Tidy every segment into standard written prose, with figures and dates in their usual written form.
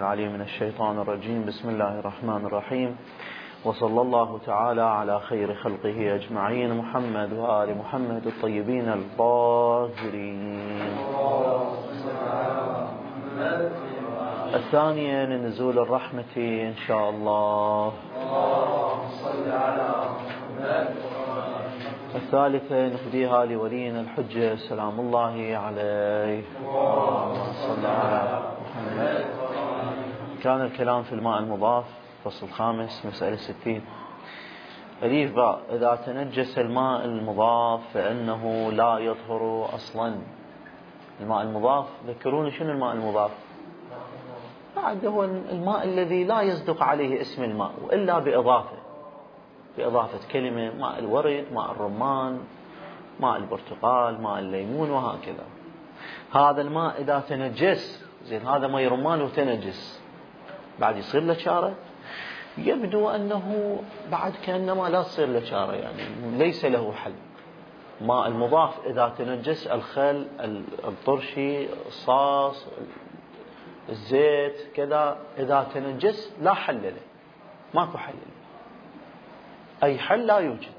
العليم من الشيطان الرجيم. بسم الله الرحمن الرحيم، وصلى الله تعالى على خير خلقه أجمعين، محمد وآل محمد الطيبين الطاهرين. الثانية لنزول الرحمة إن شاء الله. الثالثة نهديها لولينا الحجة سلام الله عليه. صلى على محمد. كان الكلام في الماء المضاف، فصل الخامس، مسألة 60. أليف باء: إذا تنجس الماء المضاف فإنه لا يطهر أصلا. الماء المضاف، ذكروني شنو الماء المضاف؟ هو الماء الذي لا يصدق عليه اسم الماء وإلا بإضافة كلمة، ماء الورد، ماء الرمان، ماء البرتقال، ماء الليمون، وهكذا. هذا الماء إذا تنجس، زين هذا ماء رمان وتنجس، بعد يصير له شارة؟ يبدو أنه بعد كأنما لا تصير له شارة، يعني ليس له حل. ماء المضاف إذا تنجس، الخل، الطرشي، الصاص، الزيت، كذا، إذا تنجس لا حل له، ماكو حل له، أي حل لا يوجد.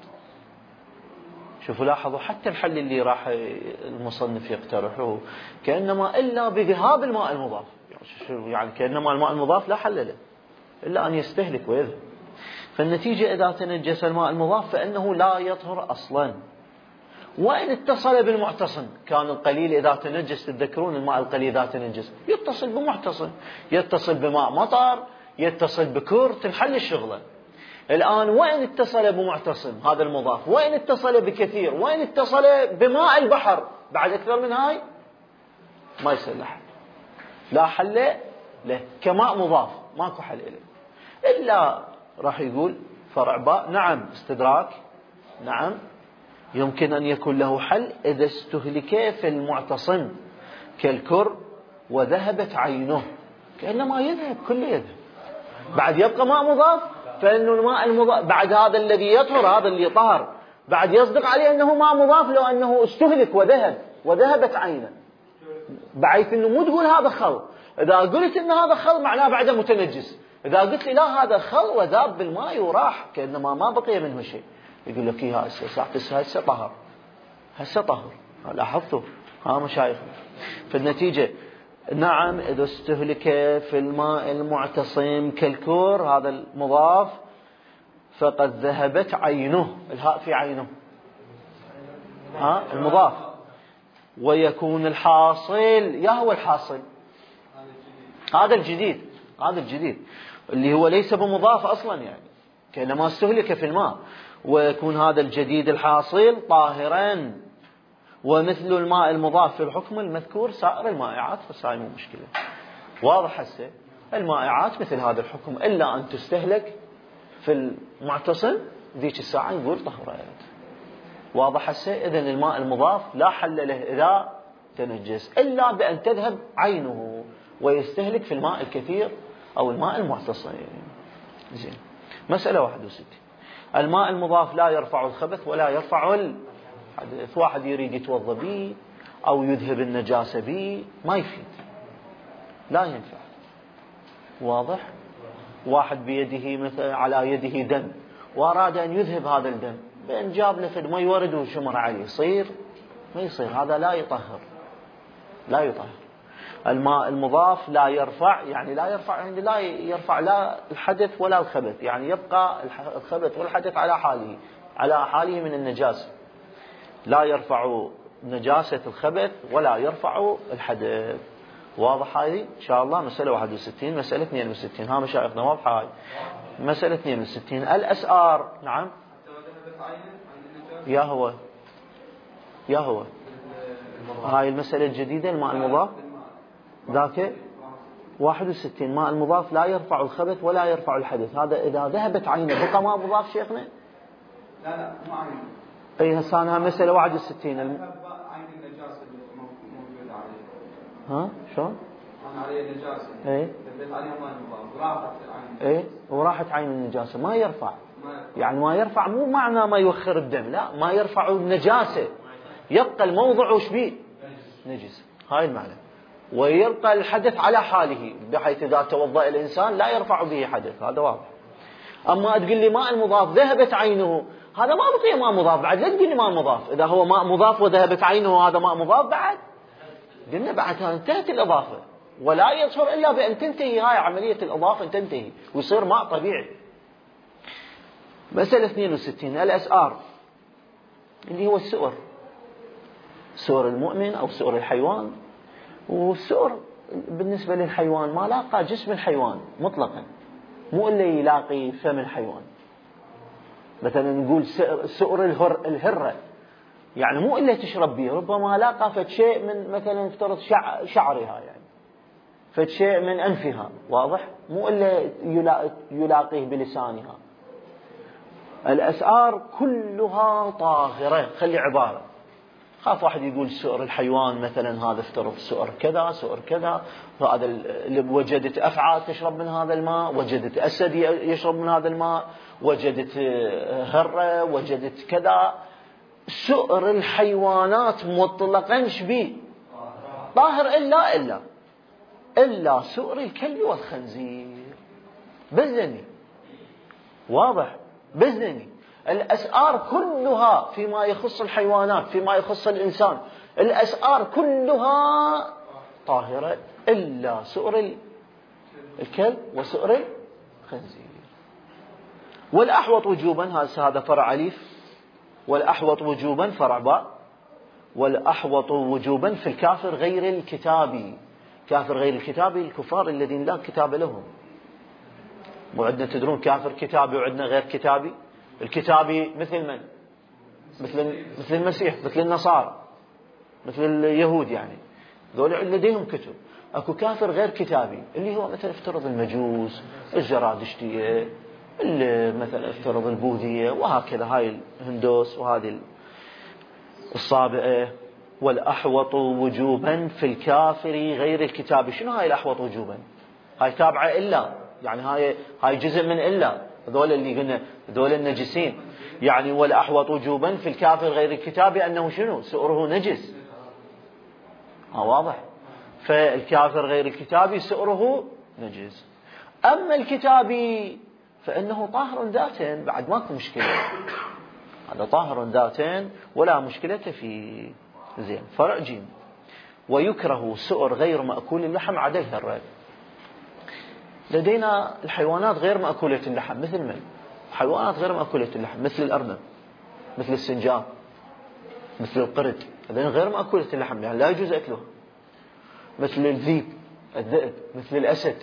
شوفوا لاحظوا، حتى الحل اللي راح المصنف يقترحه كأنما إلا بذهاب الماء المضاف، يعني كأنما الماء المضاف لا حل له إلا أن يستهلك ويذهب. فالنتيجة إذا تنجس الماء المضاف فإنه لا يطهر أصلا، وإن اتصل بالمعتصم. كان القليل إذا تنجس، تذكرون الماء القليل إذا تنجس يتصل بمعتصم، يتصل بماء مطر، يتصل بكر، تنحل الشغلة. الآن وإن اتصل بمعتصم هذا المضاف، وإن اتصل بكثير، وإن اتصل بماء البحر، بعد أكثر من هاي ما يصير له حل، لا حل له كماء مضاف، ماكو حل له. إلا راح يقول فرع باء: نعم، استدراك، نعم، يمكن أن يكون له حل إذا استهلك في المعتصم كالكر وذهبت عينه، كأنما يذهب، كله يذهب، بعد يبقى ماء مضاف. فإنه الماء المضاف بعد هذا الذي يطهر، هذا اللي طهر، بعد يصدق عليه أنه ماء مضاف لو أنه استهلك وذهبت عينه، بحيث أنه مو تقول هذا خل. إذا قلت أن هذا خل معناه بعده متنجس. إذا قلت لي لا، هذا خل وذاب بالماء وراح، كأنما ما بقي منه شيء، يقول لك إيه هسه طهر، هسه طهر. لاحظتوا ها مشايخنا؟ في النتيجة نعم، إذا استهلك في الماء المعتصم كالكور، هذا المضاف، فقد ذهبت عينه، الهاء في عينه، المضاف، ويكون الحاصل، هو الحاصل هذا الجديد، اللي هو ليس بمضاف أصلا، يعني كأنما استهلك في الماء، ويكون هذا الجديد الحاصل طاهرا، ومثل الماء المضاف في الحكم المذكور سائر المائعات، فصاي مو مشكلة. واضح هسه؟ المائعات مثل هذا الحكم إلا أن تستهلك في المعتصم، ذيك الساعة يقول طهرت. واضح هسه؟ إذن الماء المضاف لا حل له إذا تنجس إلا بأن تذهب عينه ويستهلك في الماء الكثير أو الماء المعتصم. زين. مسألة 61: الماء المضاف لا يرفع الخبث ولا يرفع الحدث. واحد يريد يتوضا به أو يذهب النجاسة به، ما يفيد، لا ينفع. واضح؟ واحد بيده مثلا، على يده دم، وأراد أن يذهب هذا الدم، بأن جاب له فد ماء ورد وشمر عليه، يصير؟ ما يصير، هذا لا يطهر. الماء المضاف لا يرفع، يعني لا يرفع لا الحدث ولا الخبث، يعني يبقى الخبث والحدث على حاله من النجاسة. لا يرفع نجاسة الخبث ولا يرفع الحدث. واضح هذه إن شاء الله؟ مسألة 61. مسألة 62 ها مشايخنا واضحة هاي؟ مسألة 62: الأسعار. نعم، يا هو هاي المسألة الجديدة، الماء المضاف ذاك 61. ماء المضاف لا يرفع الخبث ولا يرفع الحدث، هذا إذا ذهبت عينه بقى ماء مضاف شيخنا؟ لا مو عينه. أي هسه أنا مسألة 61 عين النجاسة موجودة عليه. ها شلون؟ عليه نجاسة. دبت عليه ماء المضاف وراحت العين. وراحت عين النجاسة، ما يرفع. يعني ما يرفع مو معنى ما يوخر الدم، لا، ما يرفع النجاسة، يبقى الموضع وش بيه؟ نجس. هاي المعنى. ويبقى الحدث على حاله، بحيث إذا توضأ الإنسان لا يرفع به حدث، هذا واضح. أما تقول لي ماء مضاف ذهبت عينه، هذا ما بقي ماء مضاف بعد، لا تقول لي ماء مضاف. إذا هو ماء مضاف وذهبت عينه هذا ماء مضاف بعد، قلنا بعد انتهت الإضافة، ولا يظهر إلا بأن تنتهي هاي عملية الإضافة، تنتهي ويصير ماء طبيعي. مسألة 62 الأسعار اللي هو السؤر، سؤر المؤمن أو سؤر الحيوان. والسؤر بالنسبة للحيوان ما لاقى جسم الحيوان مطلقا، مو اللي يلاقي فم الحيوان. مثلا نقول سؤر الهرة، يعني مو إلا تشرب به، ربما لاقى فد شيء من مثلا افترض شعرها، يعني فد شيء من أنفها، واضح، مو إلا يلاقيه بلسانها. الأسعار كلها طاهرة. خلي عبارة، خاف واحد يقول سؤر الحيوان مثلا هذا افترض سؤر كذا سؤر كذا، هذا اللي وجدت أفعى تشرب من هذا الماء، وجدت أسد يشرب من هذا الماء، وجدت هرة، وجدت كذا. سؤر الحيوانات مطلقا شبيه طاهر إلا سؤر الكلب والخنزير بزني، واضح، بزني. الأسعار كلها فيما يخص الحيوانات، فيما يخص الإنسان، الأسعار كلها طاهرة إلا سؤر الكلب وسؤر الخنزير. والأحوط وجوبا، هذا فرع أليف، والأحوط وجوبا فرع باء، والأحوط وجوبا في الكافر غير الكتابي. كافر غير الكتابي الكفار الذين لا كتاب لهم. وعندنا تدرون كافر كتابي وعندنا غير كتابي. الكتابي مثل من؟ مثل المسيح، مثل النصارى، مثل اليهود، يعني ذول لديهم كتب. اكو كافر غير كتابي اللي هو مثلا افترض المجوس، الزرادشتية، اللي مثلا افترض البوذية، وهكذا هاي الهندوس وهذه الصابئة. والأحوط وجوبا في الكافر غير الكتابي. شنو هاي الأحوط وجوبا؟ هاي تابعة إلا، يعني هاي جزء من إلا، ذول اللي قلنا ذول النجسين. يعني والأحوط وجوبا في الكافر غير الكتابي أنه شنو؟ سؤره نجس، واضح. فالكافر غير الكتابي سؤره نجس. أما الكتابي فإنه طاهر ذاتين، بعد ماكو مشكلة، هذا طاهر ذاتين ولا مشكلة فيه. زين. فرع جيم. ويكره سؤر غير مأكول اللحم عدا الهرة. لدينا الحيوانات غير مأكولة اللحم، مثل من؟ حيوانات غير مأكولة اللحم مثل الأرنب، مثل السنجاب، مثل القرد، هذين غير مأكولة اللحم، يعني لا يجوز أكلها. مثل الذئب، مثل الأسد،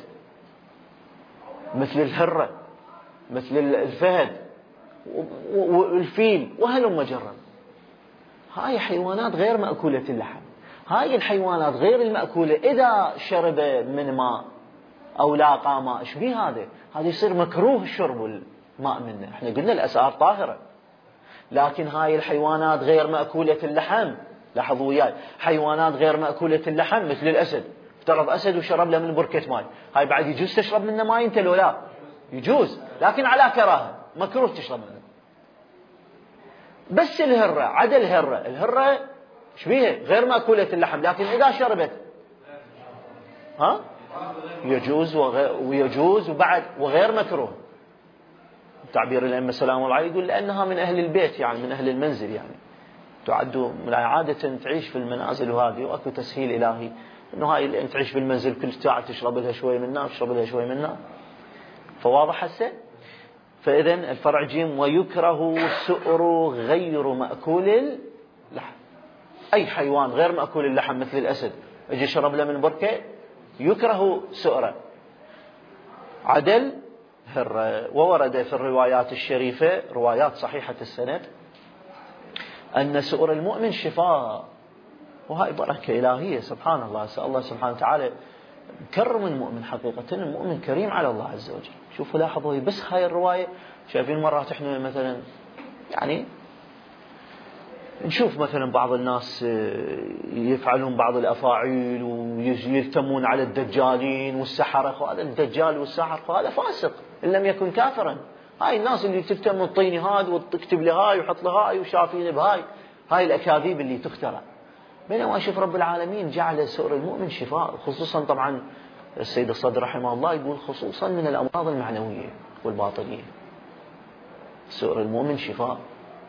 مثل الهرة، مثل الفهد والفيل، وهلم جرا. هاي حيوانات غير مأكولة اللحم. هاي الحيوانات غير المأكولة إذا شرب من ماء أو لاقى ماء، إيش بيه هذا يصير مكروه شرب الماء منه. إحنا قلنا الأسعار طاهرة، لكن هاي الحيوانات غير مأكولة اللحم. لاحظوا وياي، حيوانات غير مأكولة اللحم مثل الأسد، افترض أسد وشرب له من بركة ماء، هاي بعد يجوز تشرب منه ماء أنت لو لا؟ يجوز، لكن على كراهة، مكروه تشرب منه. بس الهرة عدا الهرة شبيها غير مأكولة اللحم، لكن إذا شربت يجوز وبعد وغير مكروه. تعبير الأئمة سلام الله عليه يقول لأنها من أهل البيت، يعني من أهل المنزل، يعني تعد عادة تعيش في المنازل، وهذه وأكو تسهيل إلهي إنه هاي اللي تعيش في المنزل كل ساعة تشرب لها شوي منها وتشرب لها شوي منها. فواضح هسه. فإذا الفرع جيم ويكره سؤر غير مأكول اللحم. أي حيوان غير مأكول اللحم مثل الأسد يجي شرب له من بركة يكره سؤره عدل هرة. وورد في الروايات الشريفة، روايات صحيحة السند، أن سؤر المؤمن شفاء، وهاي بركة إلهية سبحان الله. سأل الله سبحانه وتعالى كرم المؤمن، حقيقة المؤمن كريم على الله عز وجل. شوفوا لاحظوا بس هاي الرواية. شايفين مرات احنا مثلا يعني نشوف مثلا بعض الناس يفعلون بعض الأفاعيل ويلتمون على الدجالين والسحرة، هذا الدجال والسحر هذا فاسق إن لم يكن كافرا. هاي الناس اللي تلتم الطيني هاد وتكتب لهاي وحط لهاي وشافين بهاي، هاي الأكاذيب اللي تخترع. بينما شوف رب العالمين جعل سؤر المؤمن شفاء، خصوصا طبعا السيد الصدر رحمه الله يقول خصوصا من الأمراض المعنوية والباطنية، سؤر المؤمن شفاء،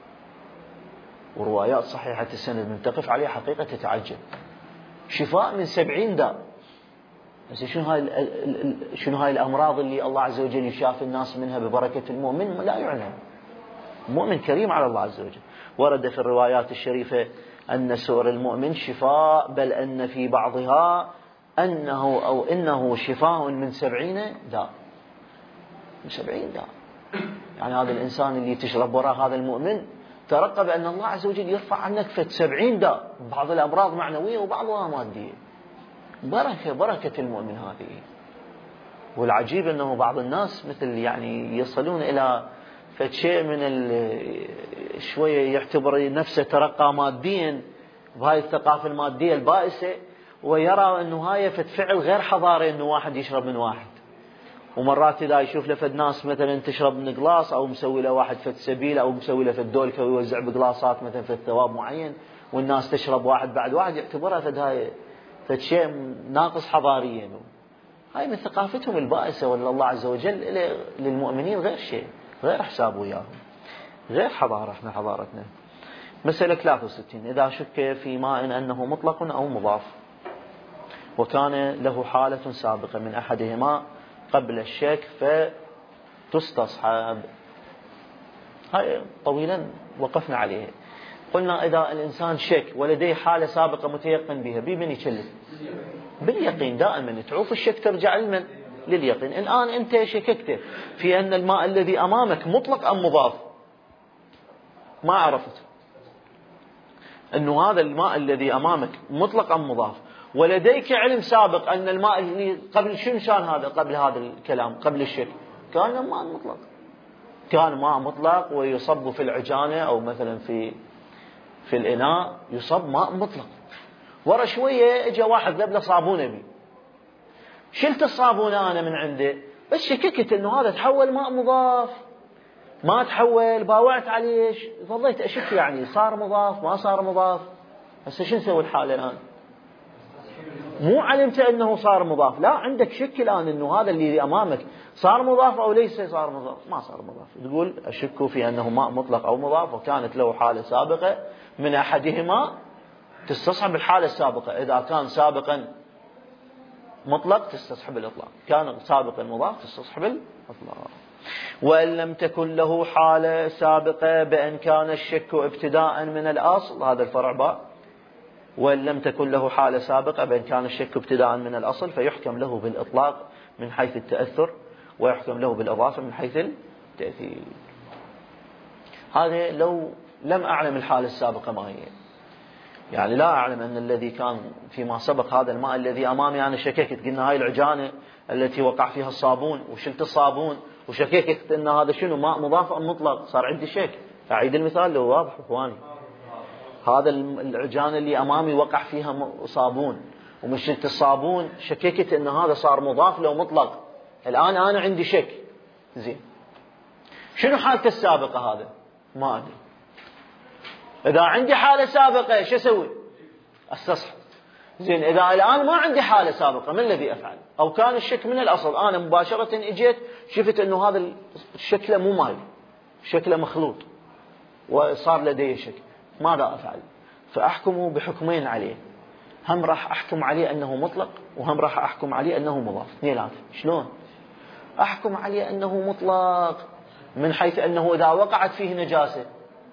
وروايات صحيحة السند من تقف عليها حقيقة تتعجب، شفاء من 70 داء. بس شنو هاي الأمراض اللي الله عز وجل يشافي الناس منها ببركة المؤمن؟ لا يعلم. المؤمن كريم على الله عز وجل. ورد في الروايات الشريفة أن سؤر المؤمن شفاء، بل أن في بعضها إنه شفاء من 70 داء، من 70 داء. يعني هذا الإنسان اللي تشرب وراء هذا المؤمن ترقب أن الله عز وجل يرفع عنك 70 داء، بعض الأمراض معنوية وبعضها مادية. بركة المؤمن هذه. والعجيب أنه بعض الناس مثل يعني يصلون إلى فشيء من شوية يعتبر نفسه ترقى ماديا بهاي الثقافة المادية البائسة، ويرى أنه هاي فعل غير حضاري أنه واحد يشرب من واحد. ومرات إذا يشوف لفد ناس مثلا تشرب من قلاص، أو مسوي له واحد فد سبيل، أو مسوي له فد دولكة ويوزع بقلاصات مثلا في ثواب معين، والناس تشرب واحد بعد واحد، يعتبرها هاي شيء ناقص حضاريا. هاي من ثقافتهم البائسة، ولا الله عز وجل للمؤمنين غير شيء، غير حساب وياهم، غير حضارة. احنا حضارتنا. مسألة 63: إذا شك في ماء أنه مطلق أو مضاف، وكان له حالة سابقة من أحدهما قبل الشك فتستصحب. هاي طويلا وقفنا عليه. قلنا إذا الإنسان شك ولديه حالة سابقة متيقن بها، بمن يكلف؟ باليقين. دائما تعوف الشك ترجع لمن؟ لليقين. الآن أنت شككت في أن الماء الذي أمامك مطلق أم مضاف، ما عرفت أنه هذا الماء الذي أمامك مطلق أم مضاف، ولديك علم سابق أن الماء اللي قبل شنو كان هذا، قبل هذا الكلام، قبل الشك، كان ماء مطلق، كان ماء مطلق ويصب في العجانة أو مثلا في الإناء يصب ماء مطلق. ورا شوية اجى واحد ذبله صابونة بي، شلت الصابونة أنا من عنده، بس شككت أنه هذا تحول ماء مضاف، ما تحول، باوعت عليه، ظليت أشك يعني صار مضاف ما صار مضاف. هسه شو نسوي الحالة الآن؟ مو علمت أنه صار مضاف، لا، عندك شك الآن أنه هذا اللي أمامك صار مضاف أو ليس صار مضاف. ما صار مضاف، تقول أشك في أنه ماء مطلق أو مضاف، وكانت له حالة سابقة من أحدهما، تستصحب الحالة السابقة. إذا كان سابقا مطلق تستصحب الإطلاق، كان سابقا مضاف تستصحب الإطلاق. وإن لم تكن له حالة سابقة بأن كان الشك ابتداء من الأصل، هذا الفرع باء. وإن لم تكن له حالة سابقة بأن كان الشك ابتداء من الأصل، فيحكم له بالإطلاق من حيث التأثر، ويحكم له بالإضافة من حيث التأثير. هذا لو لم أعلم الحالة السابقة ما هي، يعني لا أعلم أن الذي كان فيما سبق هذا الماء الذي أمامي أنا شككت، قلنا هاي العجانة التي وقع فيها الصابون، وشلت الصابون وشككت أن هذا شنو ماء مضاف أم مطلق، صار عندي شك. أعيد المثال لو واضح إخواني، هذا العجانة اللي أمامي وقع فيها صابون، ومن شلت الصابون شككت أن هذا صار مضاف لو مطلق، الآن أنا عندي شك. زين، شنو حالته السابقة؟ هذا ما أدري. إذا عندي حالة سابقة شو أسوي؟ استصحب. زين، إذا الآن ما عندي حالة سابقة ما الذي أفعل؟ أو كان الشك من الأصل، أنا مباشرة إجيت شفت أنه هذا الشكل مو مالي، شكله مخلوط، وصار لدي شك، ماذا أفعل؟ فأحكم بحكمين عليه، هم راح أحكم عليه أنه مطلق، وهم راح أحكم عليه أنه مضاف. اثنينات. شلون أحكم عليه أنه مطلق؟ من حيث أنه إذا وقعت فيه نجاسة،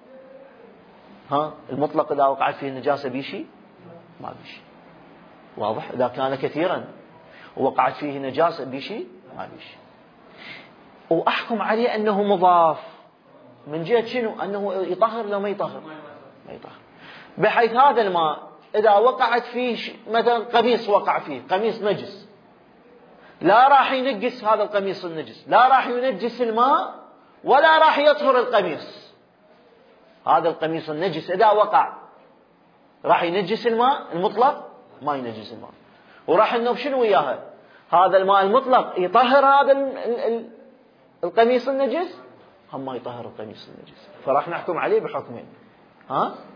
المطلق إذا وقعت فيه النجاسة بيشي؟ ما بيشي. واضح؟ إذا كان كثيرا ووقعت فيه نجاسة بيشي؟ ما بيشي. وأحكم عليه أنه مضاف من جهة شنو؟ أنه يطهر لو ما يطهر؟ ما يطهر. بحيث هذا الماء إذا وقعت فيه مثلا قميص، وقع فيه قميص نجس، لا راح ينجس هذا القميص النجس، لا راح ينجس الماء، ولا راح يطهر القميص. هذا القميص النجس إذا وقع راح ينجس الماء المطلق؟ ما ينجس الماء. وراح إنه شنو وياها؟ هذا الماء المطلق يطهر هذا القميص النجس؟ هم ما يطهر القميص النجس. فراح نحكم عليه بحكمين.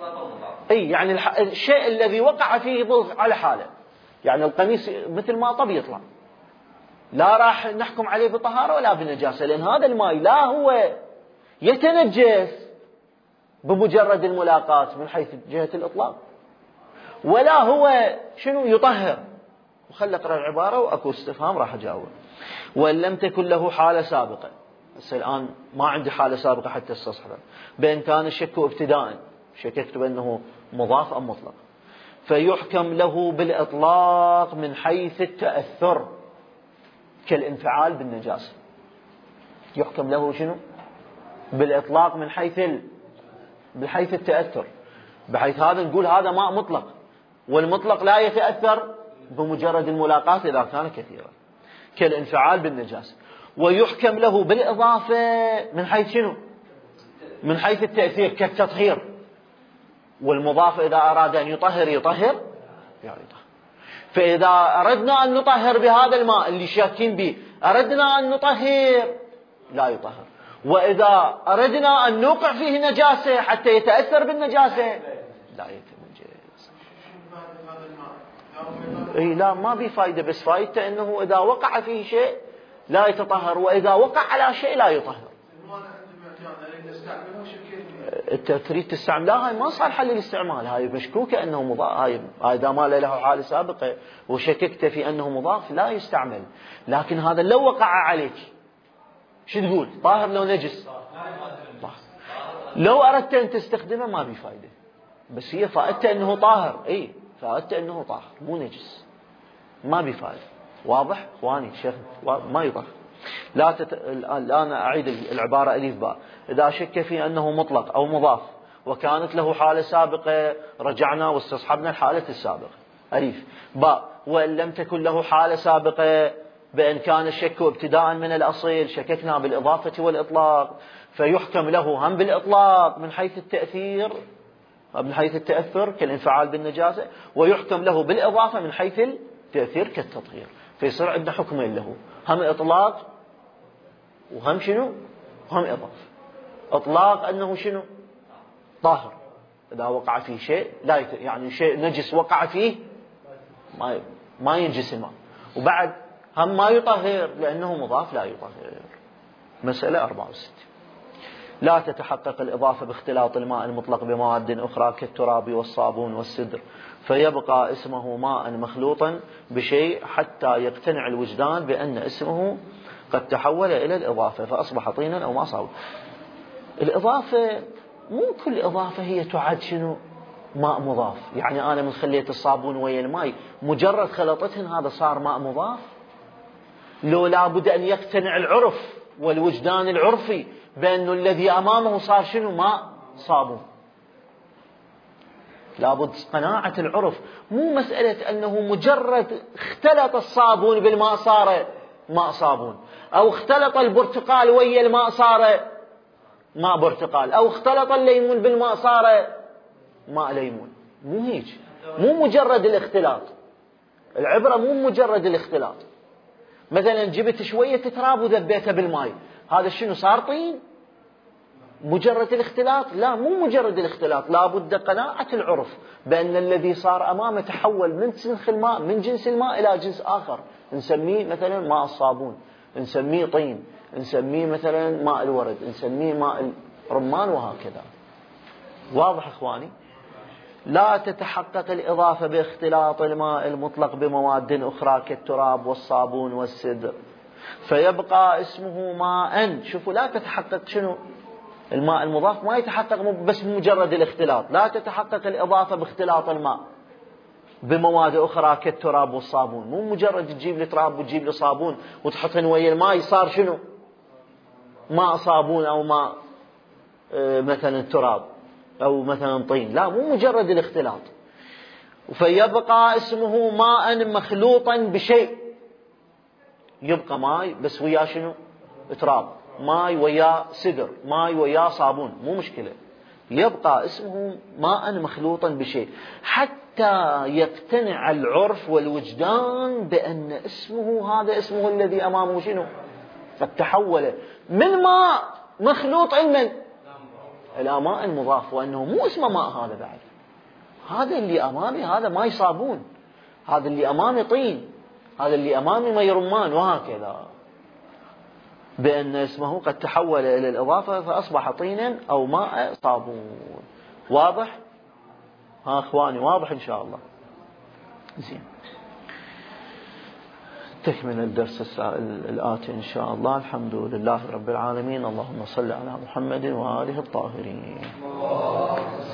اي يعني الشيء الذي وقع فيه يظل على حاله. يعني القميص مثل ما طب يطلع، لا راح نحكم عليه بطهارة ولا بنجاسة، لأن هذا الماء لا هو يتنجس بمجرد الملاقاة من حيث جهة الإطلاق، ولا هو شنو يطهر. وخلي أقرأ العبارة وأكو استفهام راح أجاوب. وإن لم تكن له حالة سابقة، بس الآن ما عندي حالة سابقة حتى استصحبها، بأن كان الشك ابتداء، شككت بأنه مضاف أم مطلق، فيحكم له بالإطلاق من حيث التأثر كالانفعال بالنجاسة. يحكم له شنو؟ بالإطلاق من حيث التأثر، بحيث هذا نقول هذا ماء مطلق، والمطلق لا يتأثر بمجرد الملاقاة إذا كان كثيرا كالانفعال بالنجاسة. ويحكم له بالإضافة من حيث شنو؟ من حيث التأثير كالتطهير، والمضاف إذا أراد أن يطهر يطهر يعني يطهر. فإذا أردنا أن نطهر بهذا الماء اللي شاكين به، أردنا أن نطهر لا يطهر. وإذا أردنا أن نوقع فيه نجاسة حتى يتأثر بالنجاسة لا يتنجس. لا ما بي فايدة، بس فايدته أنه إذا وقع فيه شيء لا يتطهر، وإذا وقع على شيء لا يطهر. انت تريد تستعمل، لا هاي ما صار حل الاستعمال، هاي مشكوكة انه مضاف، هاي اذا ما له حالة سابقة وشككت في انه مضاف لا يستعمل. لكن هذا لو وقع عليك شو تقول؟ طاهر لو نجس؟ طاهر. لو اردت ان تستخدمه ما بي فايدة، بس هي فائدته انه طاهر، اي فائدته انه طاهر مو نجس، ما بي فايدة. واضح اخواني؟ شيخ ما يطهر. الآن أعيد العبارة ألف باء. إذا شك في أنه مطلق أو مضاف وكانت له حالة سابقة رجعنا واستصحبنا الحالة السابقة. ألف باء. وإن لم تكن له حالة سابقة بأن كان الشك ابتداء من الأصيل، شككنا بالإضافة والإطلاق، فيحكم له هم بالإطلاق من حيث التأثير، من حيث التأثر كالانفعال بالنجاسة، ويحكم له بالإضافة من حيث التأثير كالتطهير. فيصير عندنا حكمين له، هم إطلاق وهم شنو؟ هم إضافة. إطلاق أنه شنو؟ طاهر إذا وقع فيه شيء لا يعني شيء نجس وقع فيه ما ينجس الماء، وبعد هم ما يطهر لأنه مضاف لا يطهر. مسألة 64. لا تتحقق الإضافة باختلاط الماء المطلق بمواد أخرى كالتراب والصابون والسدر، فيبقى اسمه ماء مخلوطا بشيء حتى يقتنع الوجدان بأن اسمه قد تحول إلى الإضافة فأصبح طينا أو ما صابون. الإضافة مو كل إضافة هي تعد شنو؟ ماء مضاف. يعني أنا من خليت الصابون ويا الماء مجرد خلطتهن هذا صار ماء مضاف؟ لو لابد أن يقتنع العرف والوجدان العرفي بأن الذي أمامه صار شنو؟ ماء صابون. لابد قناعة العرف، مو مسألة أنه مجرد اختلط الصابون بالماء صار ماء صابون، أو اختلط البرتقال ويا الماء صار ماء برتقال، أو اختلط الليمون بالماء صار ماء ليمون. مو هيك، مو مجرد الاختلاط. العبرة مو مجرد الاختلاط. مثلا جبت شوية تراب وذبيتها بالماء، هذا شنو صار طين؟ مجرد الاختلاط؟ لا، مو مجرد الاختلاط، لابد قناعة العرف بأن الذي صار أمامه تحول من سنخ الماء، من جنس الماء إلى جنس آخر، نسميه مثلا ماء الصابون، نسميه طين، نسميه مثلا ماء الورد، نسميه ماء الرمان، وهكذا. واضح إخواني؟ لا تتحقق الإضافة باختلاط الماء المطلق بمواد أخرى كالتراب والصابون والسدر، فيبقى اسمه ماء. شوفوا، لا تتحقق شنو؟ الماء المضاف ما يتحقق بس بمجرد الاختلاط، لا تتحقق الإضافة باختلاط الماء بمواد أخرى كالتراب والصابون. مو مجرد تجيب لي تراب وتجيب لي صابون وتحطهن ويا الماء صار شنو؟ ماء صابون أو ماء مثلا تراب أو مثلا طين. لا، مو مجرد الاختلاط. فيبقى اسمه ماء مخلوطا بشيء. يبقى ماء بس ويا شنو؟ تراب، ماء ويا سدر، ماء ويا صابون، مو مشكلة. يبقى اسمه ماء مخلوطا بشيء حتى يقتنع العرف والوجدان بأن اسمه هذا اسمه الذي أمامه شنو؟ قد تحول من ماء مخلوط الآماء المضاف، وأنه مو اسمه ماء هذا بعد، هذا اللي أمامي هذا ماء صابون، هذا اللي أمامي طين، هذا اللي أمامي ماء رمان، وهكذا، بأن اسمه قد تحول إلى الإضافة فأصبح طينا أو ماء صابون. واضح؟ ها أخواني واضح إن شاء الله. زين، تكمل الدرس الآتي إن شاء الله. الحمد لله رب العالمين، اللهم صل على محمد وآله الطاهرين.